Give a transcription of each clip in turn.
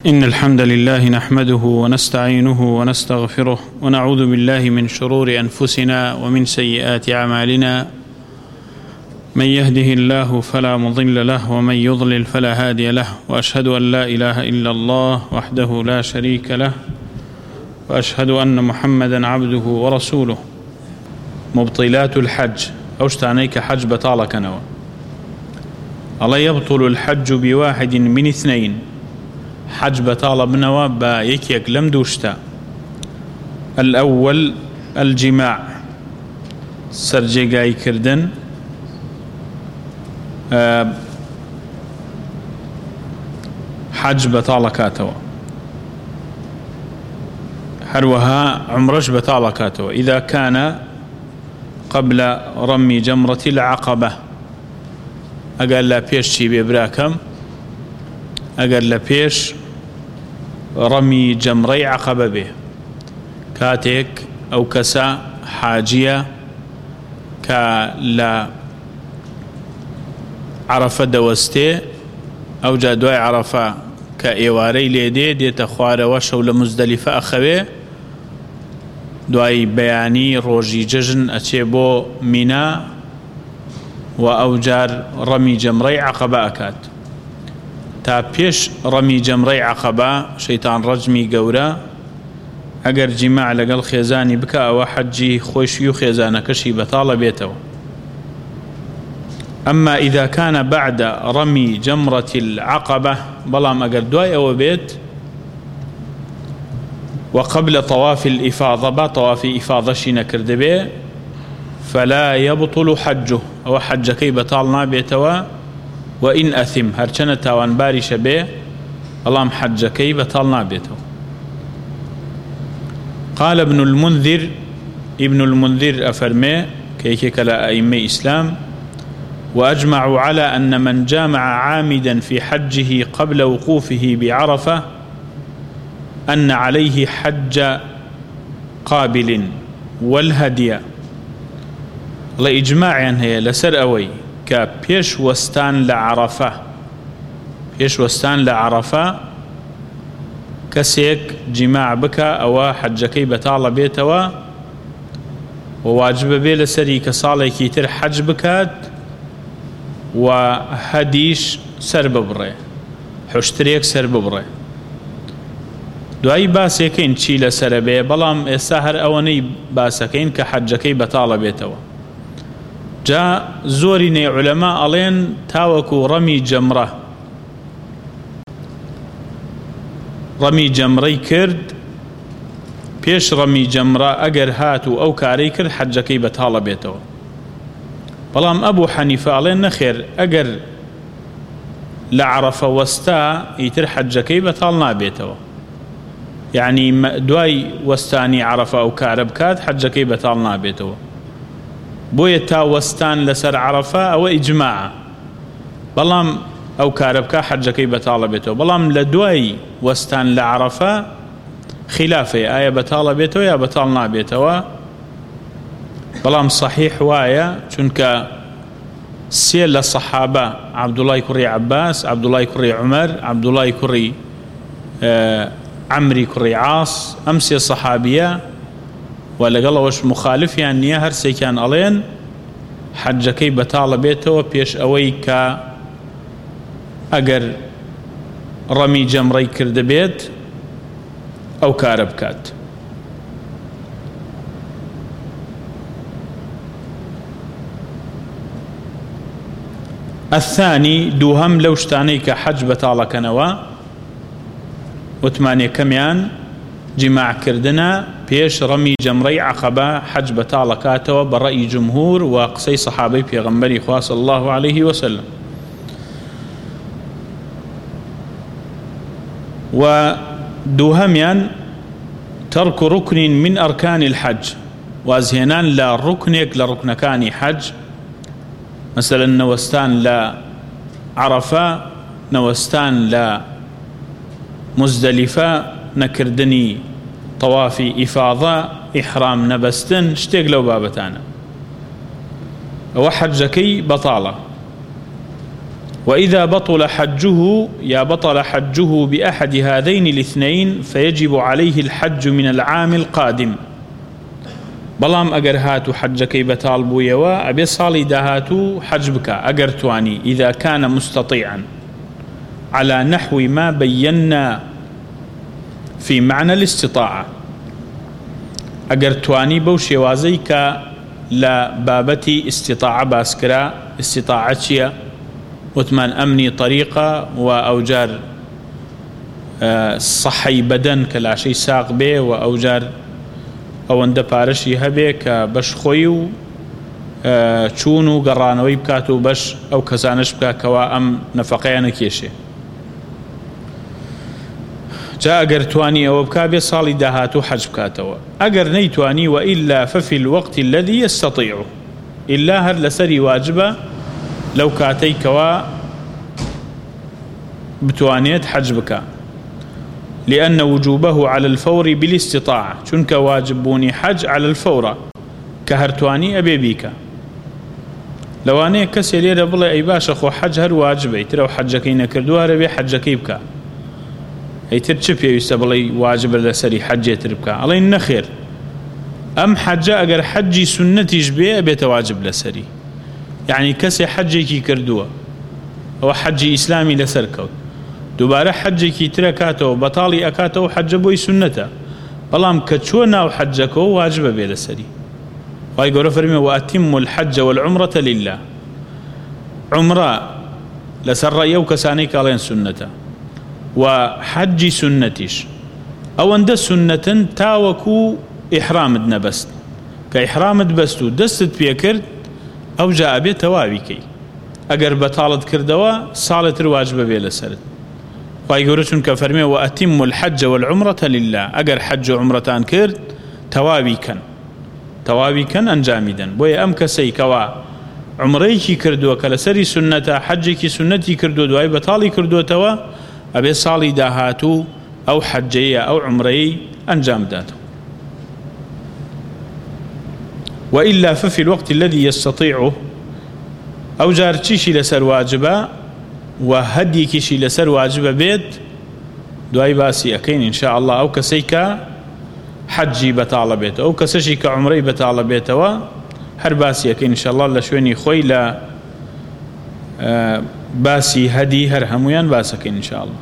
إن الحمد لله نحمده ونستعينه ونستغفره ونعوذ بالله من شرور أنفسنا ومن سيئات أعمالنا. من يهده الله فلا مضل له ومن يضلل فلا هادي له، وأشهد أن لا إله إلا الله وحده لا شريك له، وأشهد أن محمدا عبده ورسوله. مبطلات الحج أوشتانيك حج بطالك نوا الله يبطل الحج بواحد من اثنين. حج بطالة بنوا بايك لم دوشتا. الأول الجماع سرجيقاي كردن، حج بطالة كاتوا، هروها عمرش بطالة كاتوا إذا كان قبل رمي جمرة العقبة. أقال لا بيش شي ببراكم، أقال لا بيش رمي جمري عقبة به كاتيك أو كسا حاجية كلا عرفة دوستي أو جادواي عرفة كإيواري ليدي دي تخوار وشو لمزدلفة أخوي دواي بياني روجي ججن أتيبو منا وأوجار رمي جمري عقبة أكاد. تا پیش رمی جمري عقبة شيطان رجمي قورا اگر جماع لقل خيزاني بك او حجي خوشيو خيزانكشي بطالة بيتو. أما إذا كان بعد رمي جمرة العقبة بلام اگر دواي او بيت وقبل طواف الإفاضة طواف إفاضة شي كردبي فلا يبطل حجه او حجكي بطالنا بيتوا وإن أثم هرچنة تاوان باري شبه اللهم حجكي بطالنا بيته. قال ابن المنذر أفرمي كيكيك لا أئمة إسلام: وأجمعوا على أن من جامع عامدا في حجه قبل وقوفه بعرفة أن عليه حج قابل والهدي. الله إجماعا هي لسر أوي كبيش وستان لعرفة، بيش وستان لعرفة كسيك جماع بك أو حجكي بطالة بيتوا وواجب بي لسري كصالي كيتر حج بكات وهديش سرب بري حشتريك سرب بري دواي باسيكين چي لسربي بلام السهر أوني باسكين كحجكي بطالة بيتوا. جاء زورين علماء ألين تاوكو رمي جمري كرد بيش رمي جمرة أجر هاتو أو كاري كرد حجكي بطالة بيتو. بلام أبو حنيفة ألين نخير أجر لعرف وستا يتر حجكي بطالنا بيتو، يعني دواي وستاني عرف أو كارب كات حجكي بطالنا بيتو. بويتا وستان لسر عرفة أو إجماع بلام أو كاربكا حجكي بطالة بيتو. بلام لدواي وستان لعرفة خلافة آية بطالة بيتو يا بطالنا بيتو. بلام صحيح وايا چونك سيل للصحابة عبد الله كري عباس، عبد الله كري عمر، عبد الله كري عمري كري عاص، أمسي الصحابية ولا قال وش مخالف يعني يا هرسي كان ألين حجكي بطالة بيته بيش أويك أجر رمي جمري كرد بيت أو كاربكات. الثاني دوهم لو اشتانيك حج بطالة كنوا وثمانية كميان جماع كردنا بيش رمي جمري عقبة حج بطالة كاتوا برأي جمهور وقصي صحابي بيغمبري خواه صلى الله عليه وسلم. ودوهميان ترك ركن من أركان الحج وازهنان لا ركنك لركنكاني حج، مثلا نوستان لا عرفة، نوستان لا مزدلفة، نكردني طوافي إفاضة، إحرام نبستن، شتيق لو بابتانا وحجكي بطالة. وإذا بطل حجه يا بطل حجه بأحد هذين الاثنين فيجب عليه الحج من العام القادم. بلام أجر هاتو حجكي بطالبو يوا أبي صالي دهاتو حج بك أجر تواني إذا كان مستطيعا على نحو ما بينا في معنى الاستطاعة. أجر تواني بوشي وازيك لا بابتي استطاعة باسكرا استطاعتشيا وثمان أمني طريقة وأوجار صحي بدن كلا شيء ساق به وأوجار أو أند بارشي هبك بش خويو چونو قرانوي بكاتو بش أو كزانش بكا كوا أم نفقيان كيشي جاء أجر تواني أو بكا بصالي دهاتو حج بكاتو أجر نيتواني وإلا ففي الوقت الذي يستطيع إلا هر لسري واجبة لو كاتي كوا بتوانيت حج بكا لأن وجوبه على الفور بالاستطاعة چونك واجبوني حج على الفور كهرتواني أبي بيكا لو أنا كسي ليرة بلا أي باشا خو حج هر واجبي ترى حجكي نكردوها ربي حجكي بكا أي ترشب يستبلي واجب لسري حج تربكا الله إن خير أم حجة أجر حجي سنتي جبيه بيتواجب لسري يعني كسي حجكي كردوها أو حجي إسلامي لسركو دوباره حجكي تركاته بطالي أكاته حج بوي سنته بلام كتشونا وحجكو واجب بيه لسري ويقول فرمي وأتم الحج والعمرة لله عمرة لسر يوك سانيك علين سنته وحج سنتش أو أن سنة تاوكو إحرام دنبست كإحرام دبستو دست بيكرد أو جاء بيه توابيكي أقر بطالت كردوا صالة الواجب بيه لسرد ويقول چونك فرمي وأتم الحج والعمرة لله أقر حج وعمرتان كرد توابيكا أنجامدا بويا أم كسي كوا عمريكي كردوا كالسري سنة حجكي سنتي كردوا دواي بطالي كردوا توا أبي صالي داهاتو أو حجية أو عمري أنجام داتو وإلا ففي الوقت الذي يستطيعه أو جارتشيشي لسر واجبا وهديكيشي لسر واجبا بيت دواي باسي أكين إن شاء الله أو كسيكا حجي بطالة بيت أو كسيكا عمري بطالة بيت هر باسي أكين إن شاء الله لشويني خوي لا باسي هدي هر هميان باسكين إن شاء الله.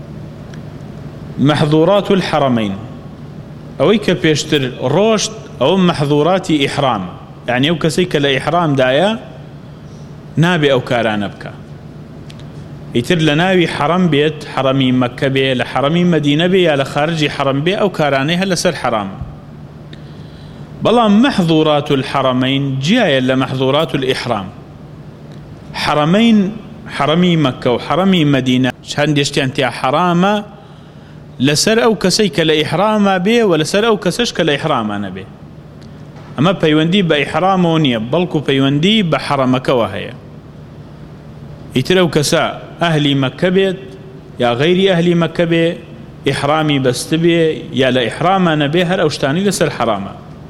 محظورات الحرمين أويك بيشتر روشت أو محظورات إحرام يعني أو كسيك لإحرام دايا نابي أو كاران بكا يتر لناوي حرم بيت حرمي مكة بي لحرمي مدينة بي على خارجي حرم بي أو كاراني هلا سر حرام بلا محظورات الحرمين جاية لمحظورات الإحرام حرمين حرمي مكة وحرمي مدينة شهند يشتي حرامة لسر أو كسيك لإحرام به ولسر أو كسشك لإحرام أنا به أما بيوندي بإحرام ونية بلكو بيوندي بحرمك وهي يترو كسا أهلي مكة بيت يا غيري أهلي مكة بي إحرامي بستبي يا لإحرام أنا به هر أوشتاني لسر حرامة.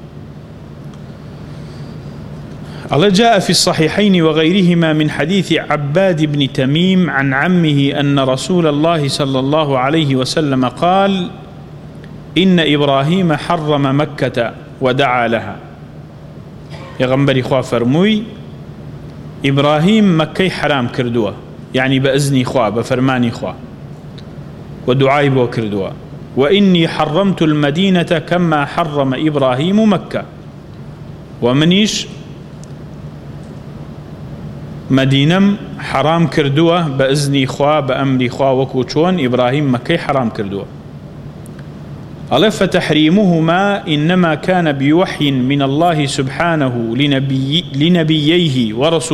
الله جاء في الصحيحين وغيرهما من حديث عباد بن تميم عن عمه أن رسول الله صلى الله عليه وسلم قال إن إبراهيم حرم مكة ودعا لها. يغنبري خواه فرموي إبراهيم مكي حرام كردوه يعني بأذني خواه بفرماني خواه ودعاي بو كردوه وإني حرمت المدينة كما حرم إبراهيم مكة ومنيش مدينة حرام كردوه بأذني خواه بأمري خواه وكوشون إبراهيم مكي حرام كردوه. ألا فتحريمهما إنما كان بوحي من الله سبحانه لنبييه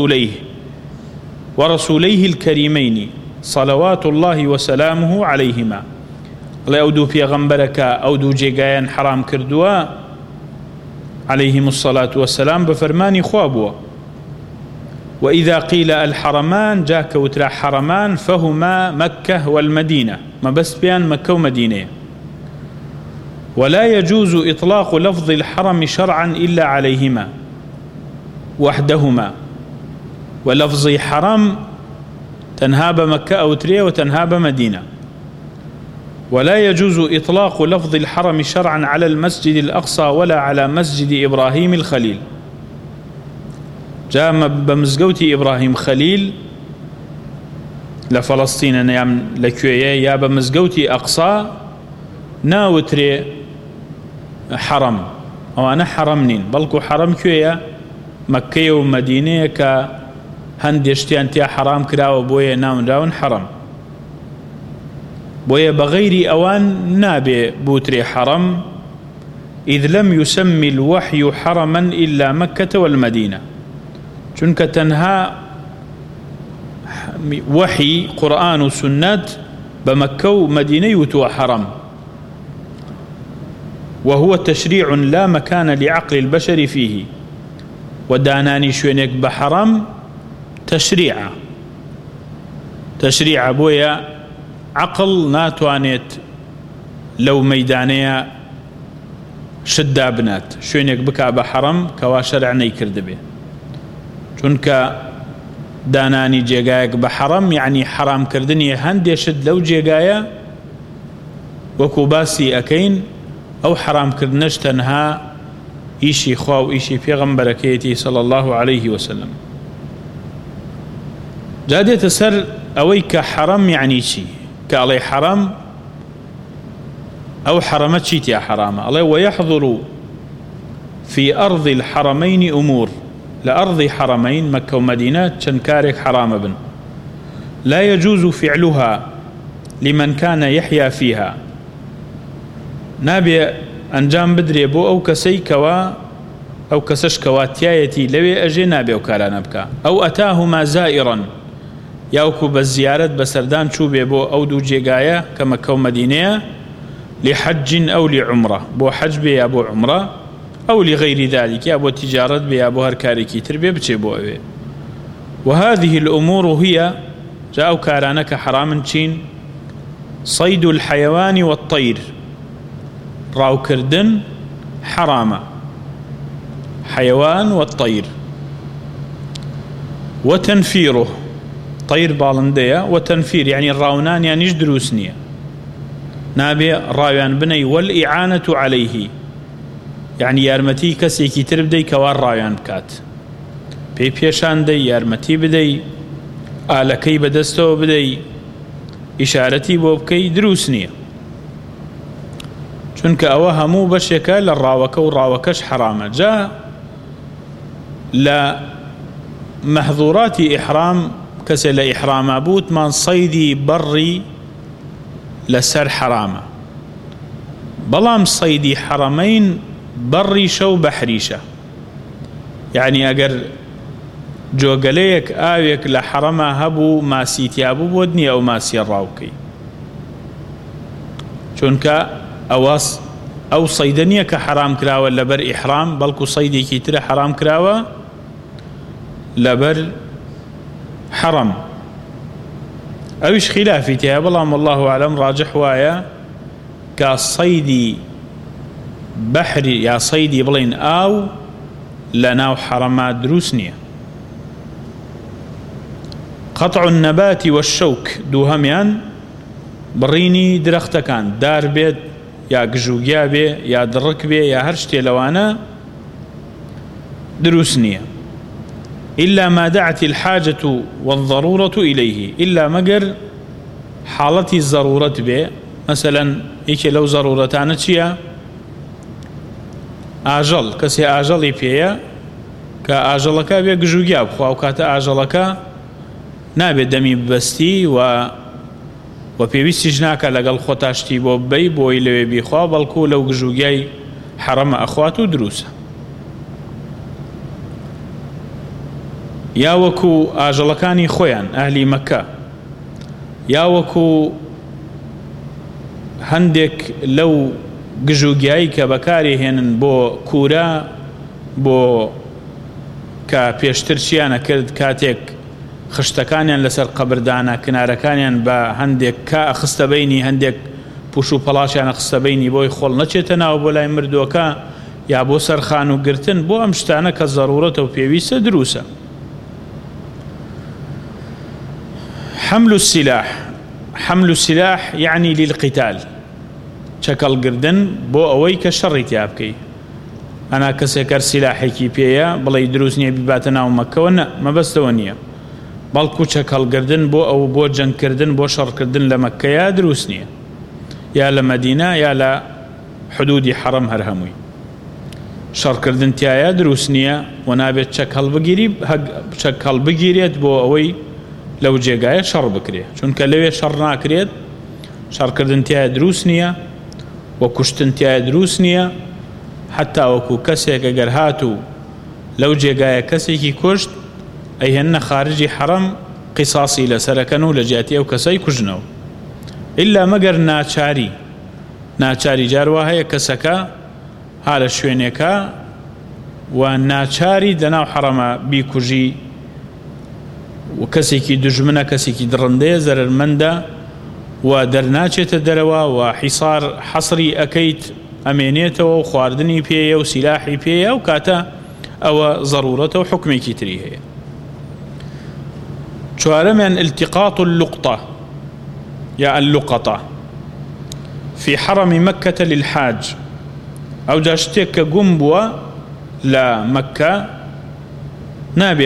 ورسوليه الكريمين صلوات الله وسلامه عليهما. ألا أودو في غنبرك أودو جيغايان حرام كردوا عليهم الصلاة والسلام بفرماني خوابوا. وإذا قيل الحرمان جاك وترى حرمان فهما مكة والمدينة ما بس بيان مكة ومدينة. ولا يجوز إطلاق لفظ الحرم شرعا إلا عليهما وحدهما ولفظ حرم تنها بمكة أو تريه وتنها بمدينة. ولا يجوز إطلاق لفظ الحرم شرعا على المسجد الأقصى ولا على مسجد إبراهيم الخليل. جاء بمزقوتي إبراهيم خليل لفلسطين نيام لكوية يا بمزقوتي أقصى ناوتري حرم أو أنا حرمنين بلكو حرم كوية مكة ومدينة كهندشتيان تيا حرام كراو بوية ناون راون حرم بوية بغير أوان نابي بوتري حرم إذ لم يسمي الوحي حرما إلا مكة والمدينة. چونك تنها وحي قرآن وسنة بمكة ومدينة يتوى حرم، وهو تشريع لا مكان لعقل البشر فيه. وداناني شوينك بحرم تشريع بويا عقل ناتوانيت لو ميدانية شدا بنات شوينك بكا بحرم كوا شرعني كردبه. چونك داناني جيغايك بحرم يعني حرام كردني هندي شد لو جيغايا وكوباسي أكين أو حرام كردنش تنها إيشي خواو إيشي پیغمبركيتي صلى الله عليه وسلم. جادية سر أويك حرم يعني شي كالي حرم أو حرمت شيتي حرام الله. ويحضر في أرض الحرمين أمور لأرض حرمين مكة ومدينة شنكارك حرام بن لا يجوز فعلها لمن كان يحيا فيها. نابي أنجام بدري بو أو كسي كوا أو كسش كواتيايتي لوي أجي نابي وكالا نبكا أو أتاهما زائرا ياوكو بالزيارة بسردان شو بيبو أو دو جيغايا كمكة ومدينة لحج أو لعمرة بو حج بي أبو عمرة أو لغير ذلك يا أبو تجارة بي أبو هركاريكي تربية بچي بو أبي. وهذه الأمور هي جاءوا كارانك حرام تشين صيد الحيوان والطير راو كردن حرام حيوان والطير وتنفيره طير بالندية وتنفير يعني الراونان يعني دروسنية نابي راويان بني والإعانة عليه يعني يارمتي كسيكي تربدي كوار راويان بكات بي بيشان دي يارمتي بدي آلكي بدستو بدي إشارتي بوبكي دروسنية چونك أوها مو بشكا للراوكة والراوكش حرامة. جاء لمحظورات إحرام كسل إحرام أبوت من صيدي بري لسر حرامة بلام صيدي حرمين بري شو بحريشة يعني أجر جوغليك آويك لحرمة هبو ماسيتي أبو بودني أو ماسي الراوكي چونك أواس أو صيدنية كحرام كراوة لبر إحرام بلكو صيدي كيتر حرام كراوة لبر حرم أوش خلافي تيها بلام الله أعلم راجح وايا كصيدي بحري يا صيدي بلين أو لناو حرمات دروسنية. قطع النبات والشوك دوهميان بريني درختكان دار بيت يا قجوجيا بي يا درك بي يا هرشتي لوانا دروسنية إلا ما دعت الحاجة والضرورة إليه إلا مقر حالتي الضرورة بي مثلا إيش لو ضرورتان تشيا آجل كسي آجلي بيا كآجلك بي قجوجيا بخوا وكاتا آجلك نابي دمي ببستي وپێویستیش ناکە لەگەڵ خۆتاشتی بۆ ببەی بۆی لەوێ بیخوا بەڵکو لەو گژوگیای حرەمە ئەخوات و دروسە. یا وەکو ئاژەڵەکانی خۆیان ئەهلی مەکە یا وەکو هەندێک لەو گژوگیایی کە بەکاری هێنن بۆ کوورە بۆ کە پێشتر چیانە کرد کاتێک خشتەکانیان لەسەر قەبردانە کنارەکانیان بە هەندێک کا ئەخستە بەینی هەندێک پوش و پەڵاشیان ئەخستە بەینی بۆی خۆڵ نەچێتە ناو بۆ لای مردووەکە یا بۆ سەرخان و گرتن بۆ ئەم شتانە کە ضرورەتە و پێویستە دروسە. حمل السلاح يعني للقتال شكل قردن بو أويك الشريط يابكي أنا كسكر سلاحي كي بيا بلا يدروسني بباتنا ومكة ونا ما بس دونية بلكو شكل قردن بو أو بو جن كردن بو شر كردن لمكة يا دروسني يا لمدينة يا لا حدود حرم هرهموي شر كردن تيايا دروسنية ونابت شكل بقيريت بو أوي لو جيغاية شر بكريه چونك لوي شر ناكريت شر كردن تيايا دروسنية وكشتن تيايا دروسنية حتى وكو كسيك اگر هاتو لو جيغاية كسيكي كشت أي هن خارجي حرم قصاصي لسركنو لجاتي أو كسي كجنو إلا مگر ناچاري جاروا هيا كسكا هذا شوينيكا وناچاري دناو حرم بيكوجي وكسيكي دجمنا كسيكي درنده زرر منده ودرناچه دروا وحصار حصري أكيت أمينيته وخواردني بيه وسلاحي بيه وكاتا أو ضرورته وحكمي كتريه شوارمن التقاط اللقطة يا اللقطة في حرم مكة للحاج أو جاشتك قنبوة لمكة نابي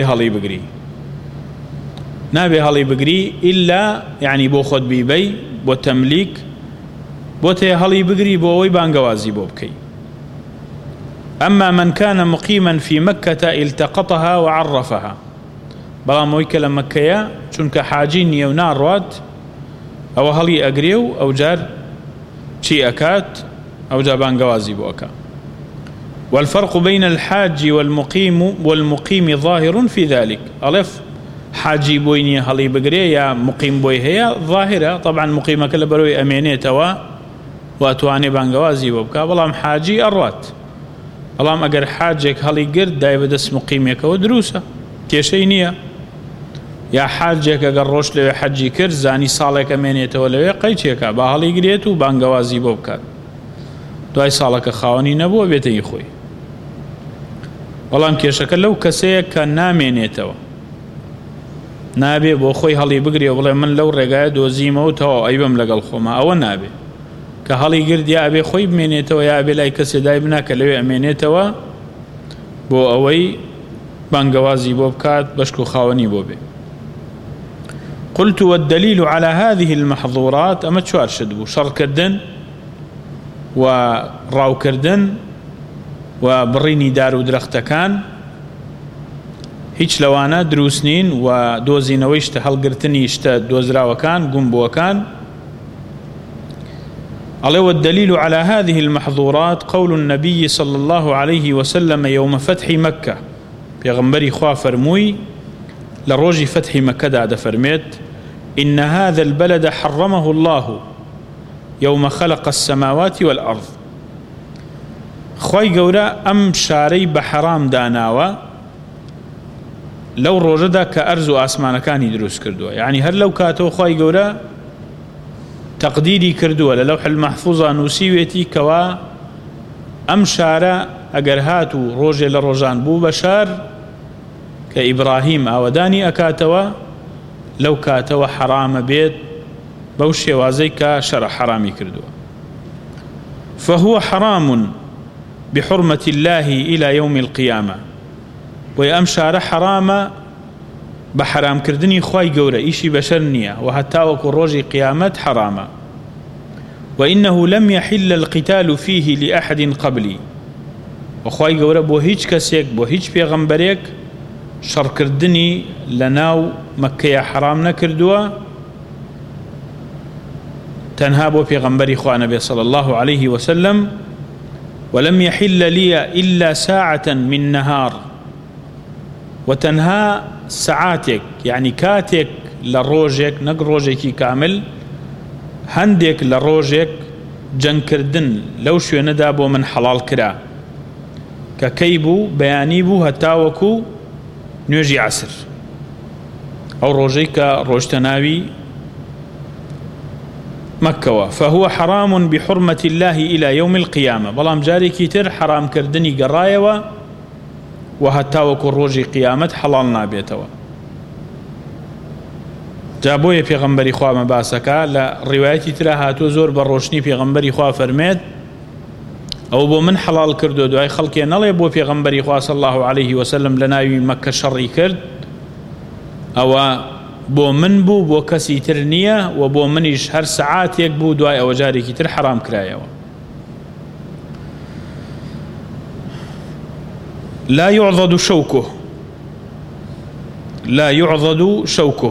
هالي بقري إلا يعني بوخد بيبي بوتمليك بوتي هالي بقري بووي بانقوازي بوبكي أما من كان مقيما في مكة التقطها وعرفها بلا مويك لمكة چونك حاجين يونار رواد أو هالي أقريو أو جار شي أكات أو جابان قوازي بوكا والفرق بين الحاج والمقيم ظاهر في ذلك ألف حاجي بويني هالي بقري يا مقيم بوي هي ظاهرة طبعا مقيمة كلا بروي أمينيتوا واتواني بان قوازي بوكا بلام حاجي أروات بلام أقر حاجك هالي قرد داي بدس مقيميك ودروسة كيشينية يا حاجك أقر روش لوي حجي كرز زاني صالك أمينيتوا لوي قيتيكا با هالي قريتو بان قوازي بوكا دوای ساڵەکە خاوەنی نەبووە بێتەی خۆی بەڵام کێشەکە لەو کەسەیە کە نامێنێتەوە نابێ بۆ خۆی هەڵی بگرێ بڵێ من لەو ڕێگایە دۆزیمەوە تەواو ئەیبم لەگەڵ خۆمە ئەوە نابێ کە هەڵی گرت یا ئەبێ خۆی بمێنێتەوە یا ئەبێ لای کەسێ دای بنا کە لەوێ ئەمێنێتەوە بۆ ئەوەی بانگەوازی بۆ بکات بەشک و خاوەنی بۆ بێ قلت والدليل على هذه المحظورات أما چوار شد بوو شەڕکردن وڕاوکردن و بڕینی دار و درەختەکان هیچ لەوانە دروست نین و دۆزینەوەی شتە هەڵگرتنی شتە دۆزراوەکان گومبووەکان ألا والدليل على هذه المحظورات قول النبي صلى الله عليه وسلم يوم فتح مكة بيغمبري خوا فرموي لروج فتح مكة دا فرميت إن هذا البلد حرمه الله يوم خلق السماوات والأرض خوي قورا أم شاري بحرام داناوا لو روجدا كأرزو آسمان كان يدروس كردوا يعني هل لو كاتو خوي قورا تقديري كردوا للوح المحفوظة نوسيويتي كوا أم شارا أجر هاتو روجي لروجان بو بشار كإبراهيم أوداني أكاتوا لو كاتوا حرام بيت بوشي وازيكا شرع حرامي كردوا فهو حرام بحرمة الله إلى يوم القيامة ويأمشار حرام بحرام كردني خواي قورة إيشي بشرنية وهتاوك الروجي قيامت حراما وإنه لم يحل القتال فيه لأحد قبلي وخواي قورة بو هيج كسيك بو هيج بيغمبريك شر كردني لناو مكة حرام نكردوا تنهابوا في غنبري إخوان نبي صلى الله عليه وسلم ولم يحل لي إلا ساعة من نهار وتنهى ساعاتك يعني كاتك لروجك نقروجك كامل هندك لروجك جنكردن لو شو ندابو من حلال كرا ككيبو بيانيبو هتاوكو نيجي عسر أو روجيك روجتناوي مكة فهو حرام بحرمة الله إلى يوم القيامة بلام جاري كتير حرام كردني قرايوة وهتاوك الروجي قيامة حلالنا بيتوا جابوية پیغمبری خواه مباسكا لروايتي ترى هاتو زور بروشني پیغمبری خواه فرميت او بو من حلال كردو دعاي خلقي نالي بو پیغمبری خواه صلى الله عليه وسلم لناوي مكة شري كرد او بو من بو كسي ترنية وبو منيش هر ساعات يكبو دعاي او جاري كتر حرام كرايا لا يعضد شوكه لا يعضد شوكه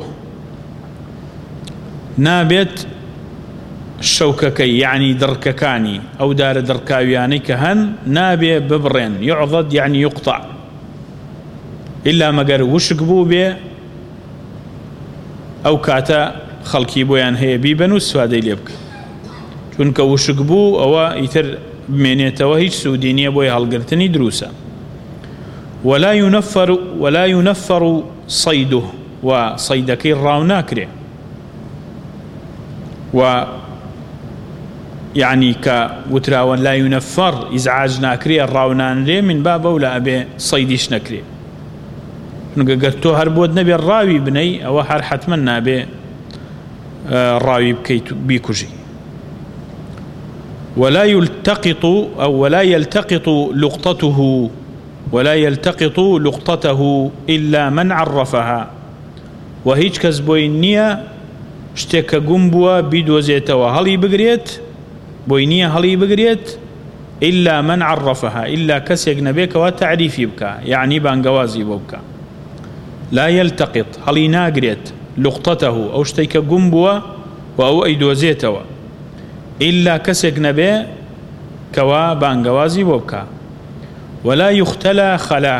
نابت شوككي يعني درككاني أو دار دركاوياني كهن نابي ببرين يعضد يعني يقطع إلا مقر وشك بو بي أو كاتا خلقي بويان هي بيبنو السوادي ليبك چونك وشك بو أو يتر بمينيته وهيج سودينية بوي هالقرتني دروسا ولا ينفر صيده وصيدكي الراوناكري و يعني كوتراون لا ينفر إزعاج ناكري الراونان لي من باب ولا أبي صيديش نكري قلتو هربود نبي الراوي بني أو هر حتما نبي الراوي بيكوجي ولا يلتقط لقطته إلا من عرفها وهيج كزبوينية شتێکە گوم بووە بیدۆزێتەوە هەڵی بگرێت بۆی نییە هەڵی بگرێت إلا من عرفها إلا کەسێک نەبێکەوە تعریفی بکە یعنی بانگەوازی بۆ بکە لا يلتقط هەڵی ناگرێت لقطته ئەو شتێکە گوم بووە و ئەو ئەیدۆزێتەوە إلا کەسێک نەبێ کەوا بانگەوازی بۆ بکە ولا يختلى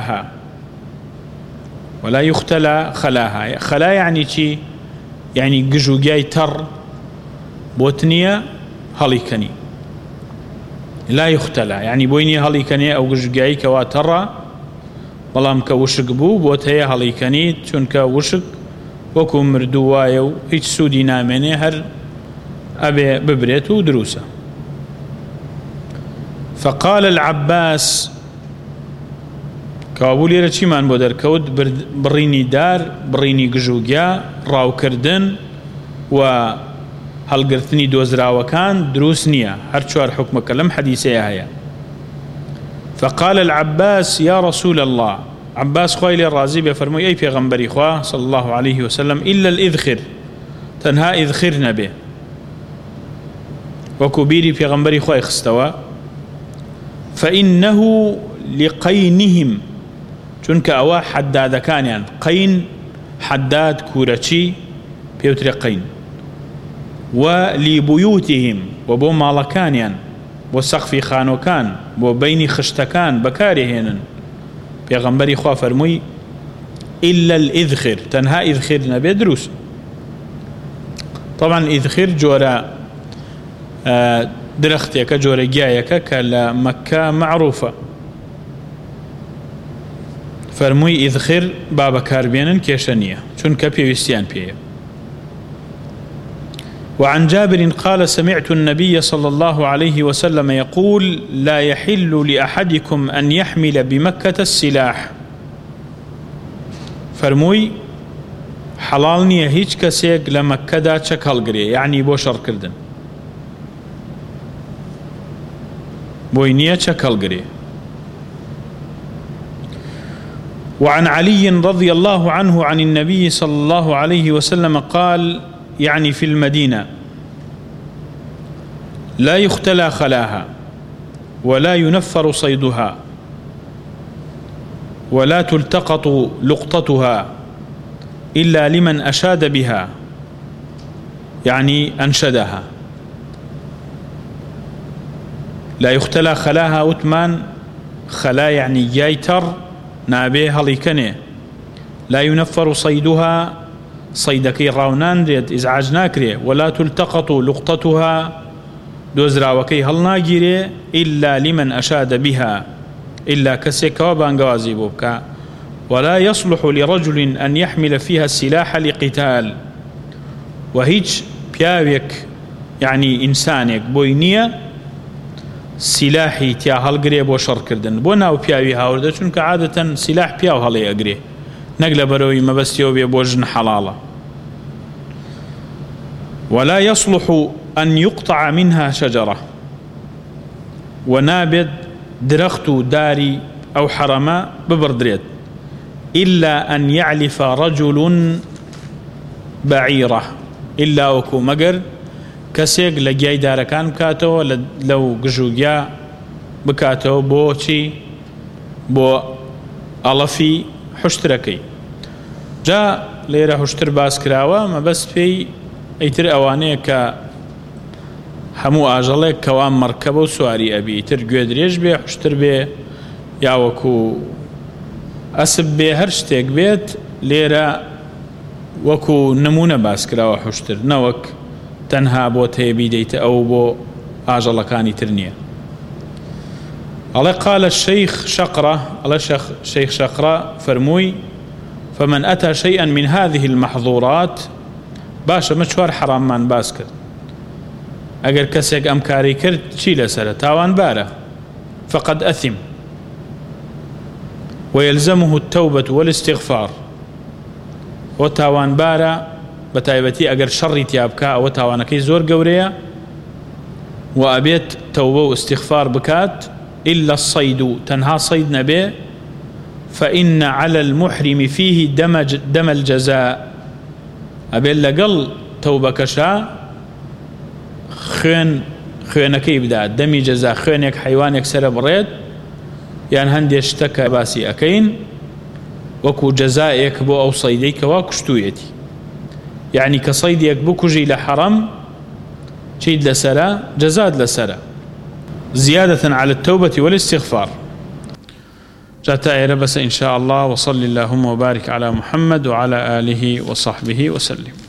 خلاها خلا يعني چی يعني قجوجاي تر بوتنيا هاليكني لا يختلى يعني بويني هاليكني أو قجوجاي كوا ترى بلام كوشك بو بوتهي هاليكني چونك وشك وكو مردوايو هيج سودي نامني هر أبي ببريتو دروسة فقال العباس كابولي رچی من بودر كود بريني دار بريني قجوجيا راو كردن و هالقرثني دۆزراوەکان دروست نییە هەر چوار حکمەکە لەم حەدیثەیە هەیە فقال العباس يا رسول الله عباس خوای لێ ڕازی بێ فەرمووی ئەی پێغەمبەری خوا صلى الله عليه وسلم إلا الإذخر تەنها ئیذخر نەبێ وەکو بیری پێغەمبەری خوای خستەوە فإنه لقينهم چونکە ئەوە حەدادەکانیان قەین حەداد کوورەچی پێوترێ قەین ولبيوتهم وبو مالكانيان وسقف خانوكان وبين خشتكان بكارهن بيغمبري خوا فرموي إلا الإذخر تنها إذخر نبي دروس طبعا إذخر جورا درختيك جورا جايك كلا مكة معروفة فرموي إذخر بابا كاربينا كيشانية چونك بيوستيان بيه وعن جابر قال سمعت النبي صلى الله عليه وسلم يقول لا يحل لأحدكم أن يحمل بمكة السلاح فرموي حلالني هيج كسيق لمكة دا چك هلقري يعني بو شر كردن بوينية چك هلقري وعن علي رضي الله عنه عن النبي صلى الله عليه وسلم قال يعني في المدينة لا يختلى خلاها ولا ينفر صيدها ولا تلتقط لقطتها إلا لمن أشاد بها يعني أنشدها لا يختلى خلاها وتمان خلا يعني جايتر نابيه هليكني لا ينفر صيدها صيدكي راونان ديت إزعاج ناكري ولا تلتقط لقطتها دۆزراوەکەی هەڵناگیرێ إلا لمن أشاد بها إلا كسيكا بانغوازي بوبكا ولا يصلح لرجل أن يحمل فيها السلاح لقتال وهيج بياويك يعني إنسانك بوينية سلاحي تيا هەڵگرێ بۆ شەڕ کردن بۆ ناو پیاوی هاوردە چونکە عادەتەن سلاح پیاو هەڵێ ئەگرێ نەک لە بەرەوەی مەبەستیەوە بێ بۆ ژن حەڵاڵە ولا يصلح أن يقطع منها شجرة، ونابد درخت داري أو حرما ببردريت، إلا أن يعلف رجل بعيرة، إلا وكو مقر كسيق لجاي داركان بكاتو لو قجوجيا بكاتو بوشي بو ألفي حشتركي. جاء ليرة حشتر باس كراوة ما بس في ايتر اوانه که همو آجاله کوام مرکب و سواری ابی ایتر گویدریش بی حشتر بی یا وکو اسب بی هر شتیک بیت لیره وکو نمونه باس کراوه حشتر نوک تنها بو تیبی دیت او بو آجاله کانی ترنیه. الله قال الشيخ شقرة، الله شيخ شقرة فرموي: فمن أتى شيئا من هذه المحظورات باشا مشوار حرام من باس کرد. اگر کسیک امکاری کرد چی لسره؟ تاوان باره، فقد أثم ويلزمه التوبة والاستغفار. و تاوان باره بتایبتی اگر شری تیابکا او تاوانکی زور گوریا و ابيت توبه و استغفار بكات، إلا الصيد تنها صيد نبي، فإن على المحرم فيه دم الجزاء. أبين لقل توبة كشا خوينكي بدا دمي جزاء، خوينك حيوانك سرب ريد يعني هندي اشتكى باسي أكين وكو جزائك بو أو صيديك وكشتويتي، يعني كصيديك بو كجي لحرم شيد لسرا جزاد لسرا زيادة على التوبة والاستغفار. جاء بس إن شاء الله. وصل اللهم وبارك على محمد وعلى آله وصحبه وسلم.